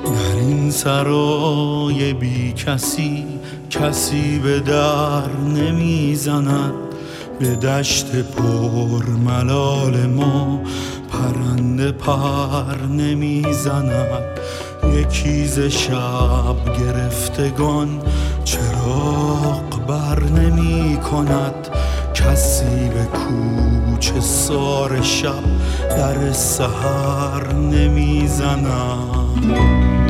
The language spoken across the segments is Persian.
در این سرای بی کسی به در نمیزند. به دشت پر ملال ما پرنده پر نمیزند. یکی ز شب گرفتگان چراغ بر نمی کند. کسی به کوچه سار شب در سحر نمیزند.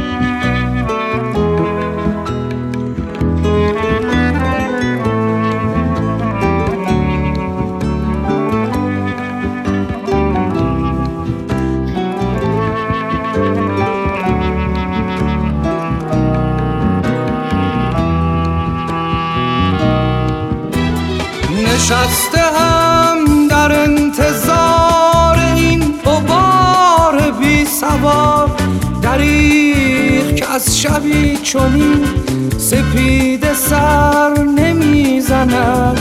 نشسته هم در انتظار این غبار بی سوار. دریغ که از شبی چنین سپیده سر نمیزند.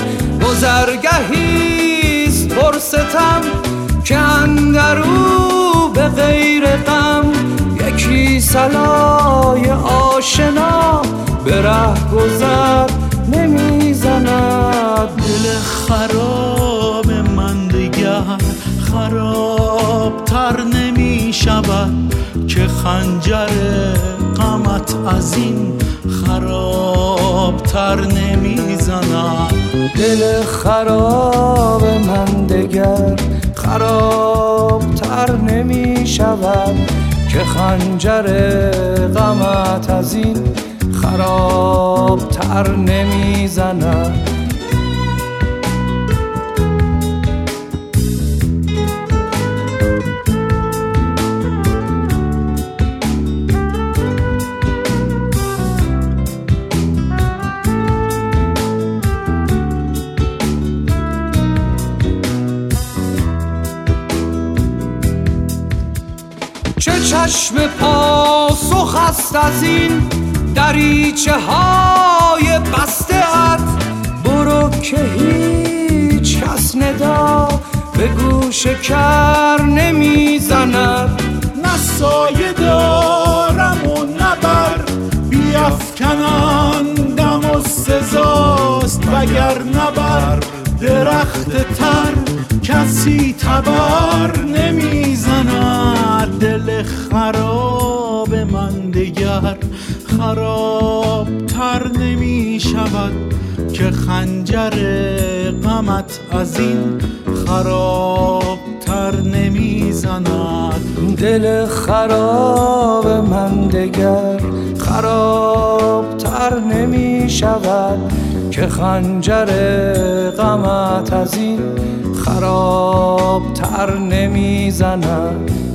گذرگهیست پرستم که اندرو به غیر غم یکی صلای آشنا به ره گذر نمیزند. دل خراب من دگر خرابتر نمی شود که خنجر غمت از این خرابتر نمی زند. دل خراب من دگر خرابتر نمی شود که خنجر غمت از این خرابتر نمی زند. چه چشم پاسخ است از این دریچه های بسته ات. برو که هیچ کس ندا به گوش کر نمیزند. نه سایه دارم و نه بر بیفکنندم و سزاست. وگر نبر درخت تر کسی تبر نمیزند. دل خراب من دگر خرابتر نمی شود که خنجر غمت از این خرابتر نمی زند. دل خراب من دگر خرابتر نمی شود که خنجر غمت از این خرابتر نمی زند.